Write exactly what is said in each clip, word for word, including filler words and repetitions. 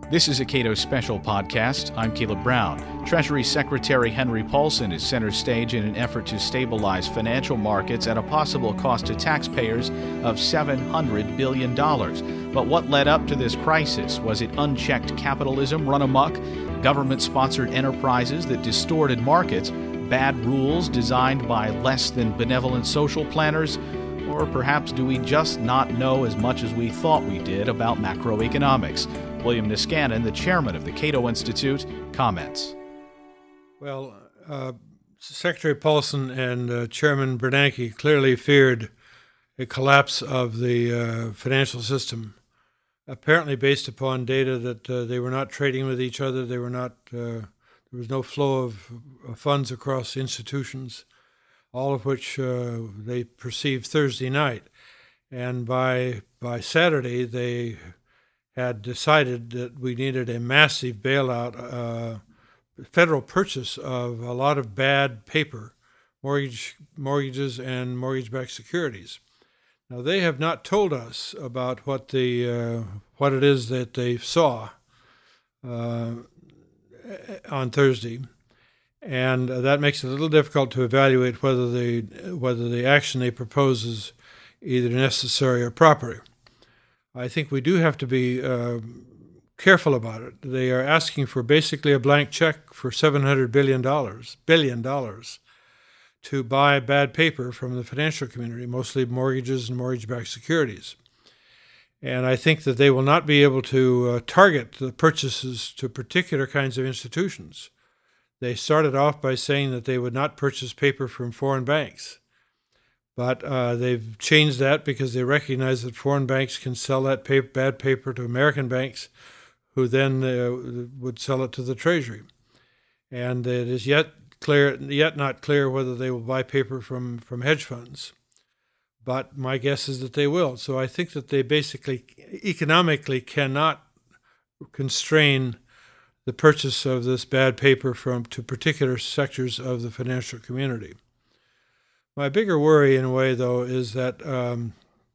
This is a Cato Special podcast. I'm Caleb Brown. Treasury Secretary Henry Paulson is center stage in an effort to stabilize financial markets at a possible cost to taxpayers of seven hundred billion dollars. But what led up to this crisis? Was it unchecked capitalism run amok, government-sponsored enterprises that distorted markets, bad rules designed by less than benevolent social planners? Or perhaps do we just not know as much as we thought we did about macroeconomics? William Niskanen, the chairman of the Cato Institute, comments. Well, uh, Secretary Paulson and uh, Chairman Bernanke clearly feared a collapse of the uh, financial system, apparently based upon data that uh, they were not trading with each other. They were not. Uh, there was no flow of, of funds across institutions, all of which uh, they perceived Thursday night, and by by Saturday they had decided that we needed a massive bailout, uh, federal purchase of a lot of bad paper, mortgage, mortgages and mortgage-backed securities. Now, they have not told us about what the uh, what it is that they saw uh, on Thursday, and that makes it a little difficult to evaluate whether the whether the action they propose is either necessary or proper. I think we do have to be uh, careful about it. They are asking for basically a blank check for seven hundred billion dollars, billion dollars to buy bad paper from the financial community, mostly mortgages and mortgage-backed securities. And I think that they will not be able to uh, target the purchases to particular kinds of institutions. They started off by saying that they would not purchase paper from foreign banks. But uh, they've changed that because they recognize that foreign banks can sell that paper, bad paper to American banks, who then uh, would sell it to the Treasury. And it is yet clear, yet not clear whether they will buy paper from, from hedge funds. But my guess is that they will. So I think that they basically economically cannot constrain the purchase of this bad paper from to particular sectors of the financial community. My bigger worry, in a way, though, is that um,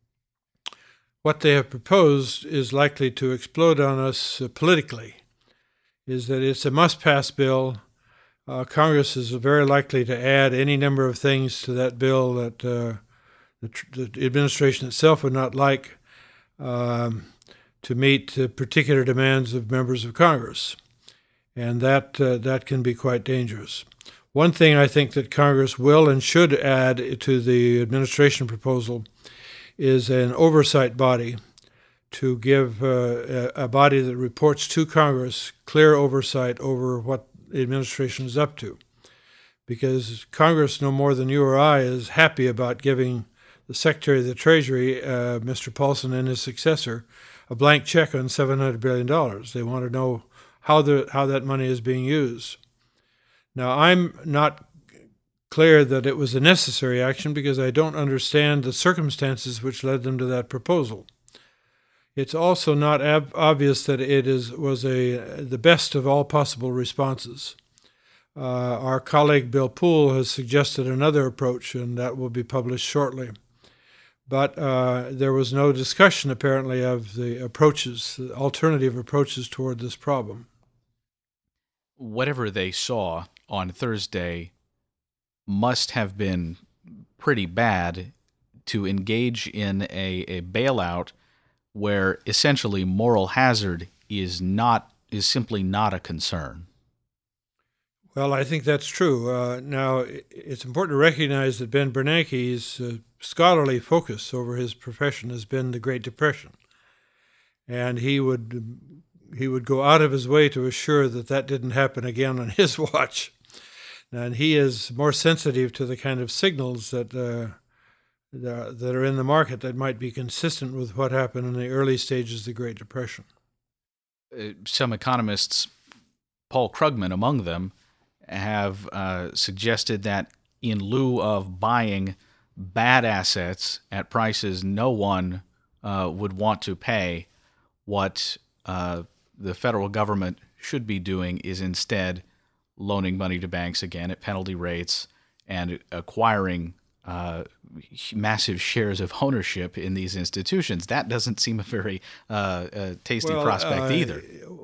what they have proposed is likely to explode on us uh, politically, is that it's a must-pass bill. Uh, Congress is very likely to add any number of things to that bill that uh, the, tr- the administration itself would not like um, to meet uh, particular demands of members of Congress, and that uh, that can be quite dangerous. One thing I think that Congress will and should add to the administration proposal is an oversight body to give uh, a body that reports to Congress clear oversight over what the administration is up to. Because Congress, no more than you or I, is happy about giving the Secretary of the Treasury, uh, Mister Paulson, and his successor, a blank check on seven hundred billion dollars. They want to know how the how that money is being used. Now, I'm not clear that it was a necessary action because I don't understand the circumstances which led them to that proposal. It's also not ab- obvious that it is was a the best of all possible responses. Uh, our colleague Bill Poole has suggested another approach, and that will be published shortly. But uh, there was no discussion, apparently, of the approaches, the alternative approaches toward this problem. Whatever they saw on Thursday must have been pretty bad to engage in a, a bailout where essentially moral hazard is not is simply not a concern. Well, I think that's true. Uh, now, it's important to recognize that Ben Bernanke's uh, scholarly focus over his profession has been the Great Depression, and he would he would go out of his way to assure that that didn't happen again on his watch. And he is more sensitive to the kind of signals that uh, that are in the market that might be consistent with what happened in the early stages of the Great Depression. Uh, some economists, Paul Krugman among them, have uh, suggested that in lieu of buying bad assets at prices no one uh, would want to pay, what uh, the federal government should be doing is instead loaning money to banks again at penalty rates and acquiring uh, massive shares of ownership in these institutions. That doesn't seem a very uh, uh, tasty well, prospect uh, either.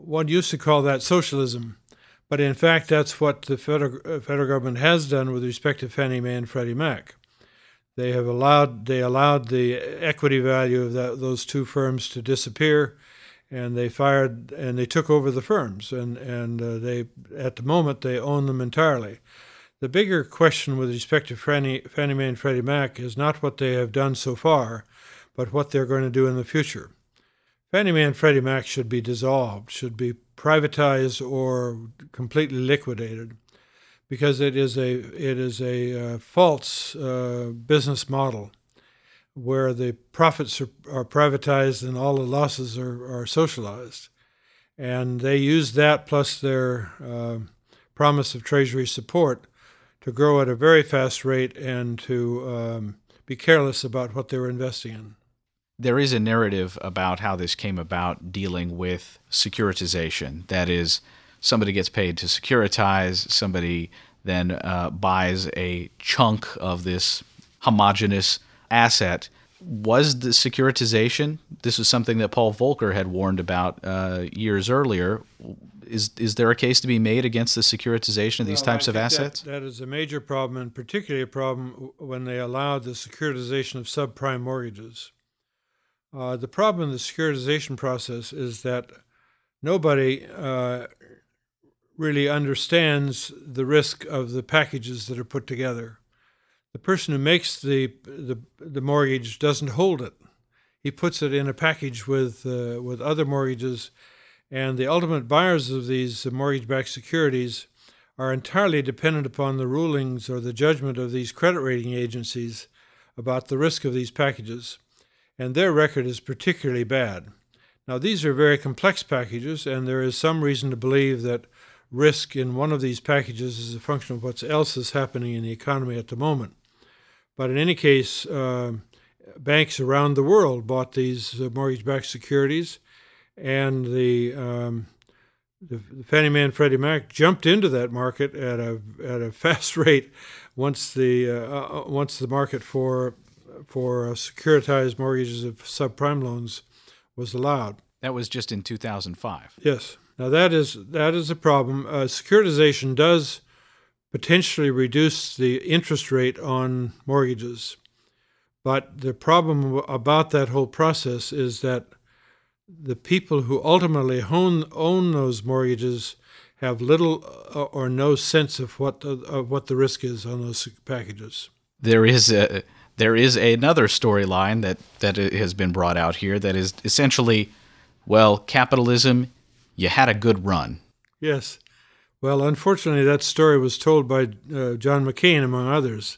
one used to call that socialism, but in fact that's what the federal, uh, federal government has done with respect to Fannie Mae and Freddie Mac. They have allowed they allowed the equity value of that, those two firms to disappear, and they fired and they took over the firms, and and uh, they at the moment they own them entirely. The bigger question with respect to Fannie, Fannie Mae and Freddie Mac is not what they have done so far, but what they're going to do in the future. Fannie Mae and Freddie Mac should be dissolved, should be privatized or completely liquidated, because it is a it is a uh, false uh, business model where the profits are, are privatized and all the losses are, are socialized. And they use that plus their uh, promise of Treasury support to grow at a very fast rate and to um, be careless about what they were investing in. There is a narrative about how this came about dealing with securitization. That is, somebody gets paid to securitize, somebody then uh, buys a chunk of this homogeneous asset. Was the securitization, this is something that Paul Volcker had warned about uh, years earlier, is is there a case to be made against the securitization of these well, types I of think assets? That, that is a major problem, and particularly a problem when they allowed the securitization of subprime mortgages. Uh, the problem in the securitization process is that nobody uh, really understands the risk of the packages that are put together. The person who makes the the, the mortgage doesn't hold it. He puts it in a package with uh, with other mortgages, and the ultimate buyers of these mortgage-backed securities are entirely dependent upon the rulings or the judgment of these credit rating agencies about the risk of these packages, and their record is particularly bad. Now, these are very complex packages, and there is some reason to believe that risk in one of these packages is a function of what else is happening in the economy at the moment. But in any case, uh, banks around the world bought these uh, mortgage-backed securities, and the, um, the, the Fannie Mae and Freddie Mac jumped into that market at a at a fast rate once the uh, uh, once the market for for uh, securitized mortgages of subprime loans was allowed. That was just in two thousand five. Yes. Now that is that is a problem. Uh, securitization does potentially reduce the interest rate on mortgages, but the problem about that whole process is that the people who ultimately own own those mortgages have little or no sense of what of what the risk is on those packages. There is a there is another storyline that that has been brought out here that is essentially, well, capitalism, you had a good run. Yes. Well, unfortunately, that story was told by uh, John McCain, among others.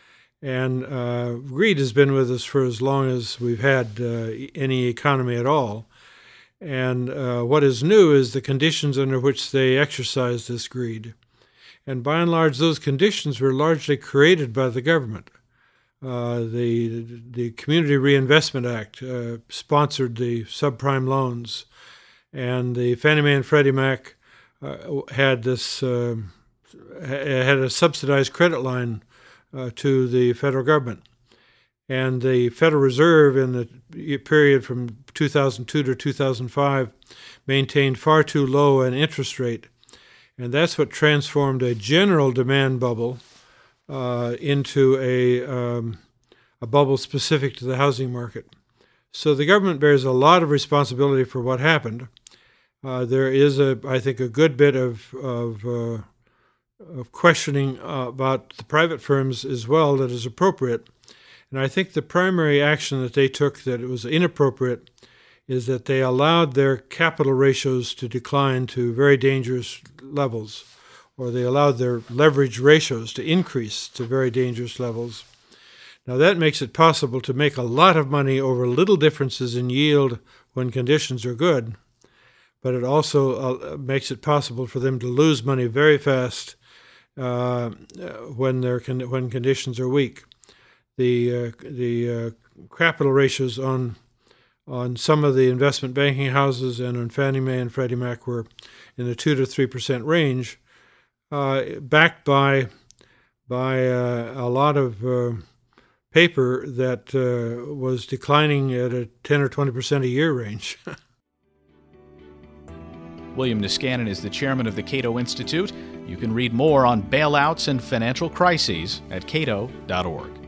And uh, greed has been with us for as long as we've had uh, any economy at all. And uh, what is new is the conditions under which they exercise this greed. And by and large, those conditions were largely created by the government. Uh, the the Community Reinvestment Act uh, sponsored the subprime loans, and the Fannie Mae and Freddie Mac uh, had this uh, had a subsidized credit line uh, to the federal government, and the Federal Reserve in the period from two thousand two to two thousand five maintained far too low an interest rate, and that's what transformed a general demand bubble Uh, into a um, a bubble specific to the housing market. So the government bears a lot of responsibility for what happened. Uh, there is, a, I think, a good bit of of, uh, of questioning uh, about the private firms as well that is appropriate. And I think the primary action that they took that it was inappropriate is that they allowed their capital ratios to decline to very dangerous levels, or they allowed their leverage ratios to increase to very dangerous levels. Now that makes it possible to make a lot of money over little differences in yield when conditions are good, but it also uh, makes it possible for them to lose money very fast uh, when their con- when conditions are weak. The uh, the uh, capital ratios on on some of the investment banking houses and on Fannie Mae and Freddie Mac were in the two to three percent range. Uh, backed by by uh, a lot of uh, paper that uh, was declining at a ten or twenty percent a year range. William Niskanen is the chairman of the Cato Institute. You can read more on bailouts and financial crises at cato dot org.